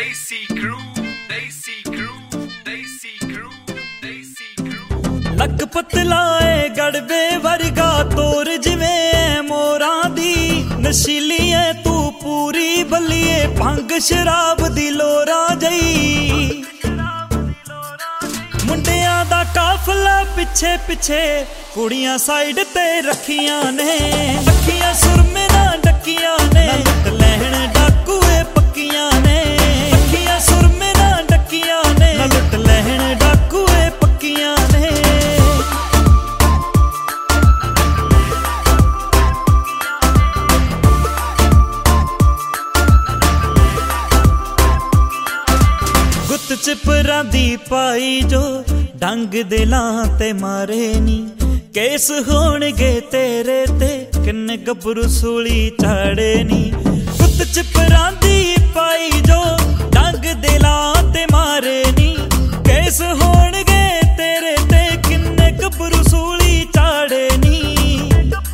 ਲੱਕ ਪਤਲਾਏ ਗੜਬੇ ਵਰਗਾ ਤੋਰ ਜਿਵੇਂ ਮੋਰਾਂ ਦੀ ਨਸ਼ੀਲੀ ਐ ਤੂੰ ਪੂਰੀ ਬੱਲੀਏ ਭੰਗ ਸ਼ਰਾਬ ਦੀ ਲੋਰਾ ਜਈ ਮੁੰਡਿਆਂ ਦਾ ਕਾਫਲਾ ਪਿੱਛੇ ਪਿੱਛੇ ਕੁੜੀਆਂ ਸਾਈਡ ਤੇ ਰੱਖੀਆਂ ਨੇ ਅੱਖੀਆਂ ਸੁਰਮੇ ਨਾਲ ਡੱਕੀਆਂ ਨੇ ਲੁੱਟ ਲੈਣ ਡਾਕੂਏ ਪੱਕੀਆਂ ਨੇ ਅੱਖੀਆਂ ਸੁਰਮੇ ਨਾਲ ਡੱਕੀਆਂ ਨੇ ਲੁੱਟ ਲੈਣ ਡਾਕੂਏ ਪੱਕੀਆਂ ਨੇ ਗੁੱਤ ਚ ਪਰਾਂਦੀ ਪਾਈ ਜੋ ਡੰਗ ਦਿਲਾਂ ਤੇ ਮਾਰੇ ਨੀ ਕੇਸ ਹੋਣਗੇ ਤੇਰੇ ਤੇ ਕਿੰਨੇ ਗੱਭਰੂ ਸੂਲੀ ਚਾੜੇ ਨੀ ਗੁੱਤ ਚ ਪਰਾਂਦੀ ਪਾਈ ਜੋ ਡੰਗ ਦਿਲਾਂ ਤੇ ਮਾਰੇ ਨੀ ਕੇਸ ਹੋਣਗੇ ਤੇਰੇ ਤੇ ਕਿੰਨੇ ਗੱਭਰੂ ਸੂਲੀ ਚਾੜੇ ਨੀ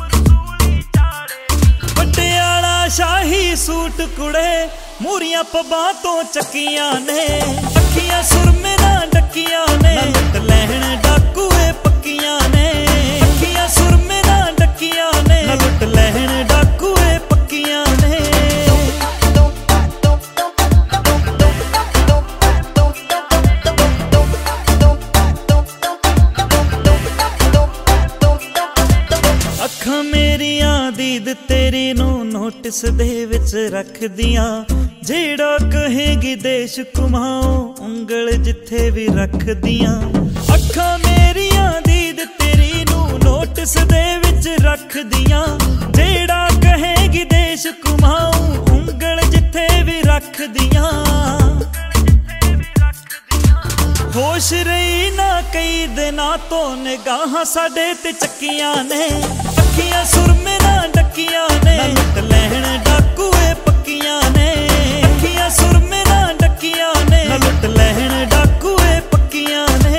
ਪਟਿਆਲਾ ਸ਼ਾਹੀ ਸੂਟ ਕੁੜੇ ਮੂਰੀਆਂ ਪੱਬਾਂ ਤੋਂ ਚੱਕੀਆਂ ਨੇ ਅੱਖੀਆਂ ਸੁਰਮੇ ਨਾਲ ਡੱਕੀਆਂ ਨੇ ਲੁੱਟ ਲੈਣ ਡਾਕੂਏ ਪੱਕੀਆਂ ਨੇ ਅੱਖੀਆਂ ਸੁਰਮੇ ਨਾਲ ਡੱਕੀਆਂ ਨੇ ਲੁੱਟ ਲੈਣ ਡਾਕੂਏ ਪੱਕੀਆਂ ਨੇ ਅੱਖਾਂ ਮੇਰੀਆਂ ਦੀਦ ਤੇਰੀ ਨੂੰ ਨੋਟਿਸ ਦੇ ਵਿੱਚ ਰੱਖਦੀਆਂ ਜਿਹੜਾ ਕਹੇਗੀ ਦੇਸ਼ ਘੁਮਾਓ ਉਂਗਲ ਜਿੱਥੇ ਵੀ ਰੱਖਦੀਆਂ ਅੱਖਾਂ ਮੇਰੀਆਂ ਦੀਦ ਤੇਰੀ ਨੂੰ ਨੋਟਿਸ ਦੇ ਵਿੱਚ ਰੱਖਦੀਆਂ ਜਿਹੜਾ ਕਹੇਗੀ ਦੇਸ਼ ਘੁਮਾਓ ਉਂਗਲ ਜਿੱਥੇ ਵੀ ਰੱਖਦੀਆਂ ਹੋਸ਼ ਰਹੀ ਨਾ ਕਈ ਦਿਨਾਂ ਤੋਂ ਨਿਗਾਹਾਂ ਸਾਡੇ ਤੇ ਚੱਕੀਆਂ ਨੇ ਅੱਖੀਆਂ ਸੁਰਮੇ ਨਾਲ ਡੱਕੀਆਂ ਨੇ ਲੁੱਟ ਲੈਣ ਡਾਕੂਏ ਪੱਕੀਆਂ ਨੇ ਅੱਖੀਆਂ ਸੁਰਮੇ ਨਾਲ ਡੱਕੀਆਂ ਨੇ ਲੁੱਟ ਲੈਣ ਡਾਕੂਏ ਪੱਕੀਆਂ ਨੇ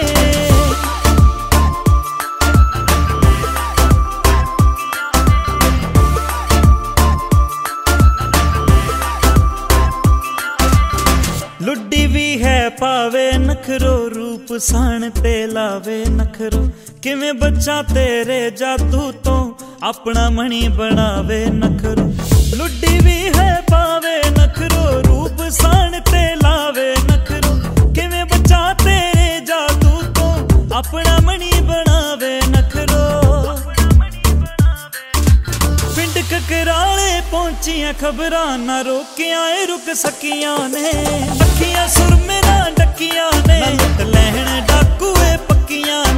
ਲੁੱਡੀ ਵੀ ਹੈ ਪਾਵੇ ਨਖਰੋ ਰੂਪ ਸਾਣ ਤੇ ਲਾਵੇ ਨਖਰੋ ਕਿਵੇਂ ਬੱਚਾ ਤੇਰੇ ਜਾਦੂ ਤੋਂ ਆਪਣਾ ਮਣੀ ਬਣਾਵੇ ਨਖਰੋ ਲੁੱਡੀ ਵੀ ਹੈ ਪਾਵੇ ਨਖਰੋ ਰੂਪ ਸਾਣ ਤੇ ਲਾਵੇ ਨਖਰੋ ਕਿਵੇਂ ਬੱਚਾ ਤੇਰੇ ਜਾਦੂ ਤੋਂ ਆਪਣਾ ਮਣੀ ਬਣਾਵੇ ਨਖਰੋ ਪਿੰਡ ਕਕਰਾਲੇ ਪਹੁੰਚੀਆਂ ਖਬਰਾਂ ਨਾ ਰੋਕਿਆਂ ਏ ਰੁਕ ਸਕੀਆਂ ਨੇ ਅੱਖੀਆਂ ਸੁਰਮੇ ਨਾਲ ਡੱਕੀਆਂ ਨੇ ਲੁੱਟ ਲੈਣ ਡਾਕੂਏ ਪੱਕੀਆਂ